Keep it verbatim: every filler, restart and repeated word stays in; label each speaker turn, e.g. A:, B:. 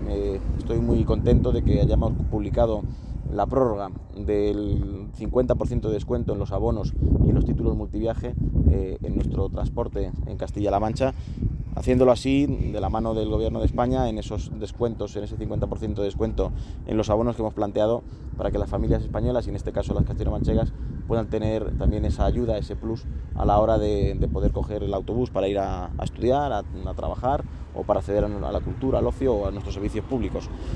A: eh, estoy muy contento de que hayamos publicado la prórroga del cincuenta por ciento de descuento en los abonos y en los títulos multiviaje eh, en nuestro transporte en Castilla-La Mancha, haciéndolo así de la mano del Gobierno de España en esos descuentos, en ese cincuenta por ciento de descuento en los abonos que hemos planteado para que las familias españolas, y en este caso las castellano-manchegas, puedan tener también esa ayuda, ese plus a la hora de, de poder coger el autobús para ir a, a estudiar, a, a trabajar o para acceder a, a la cultura, al ocio o a nuestros servicios públicos.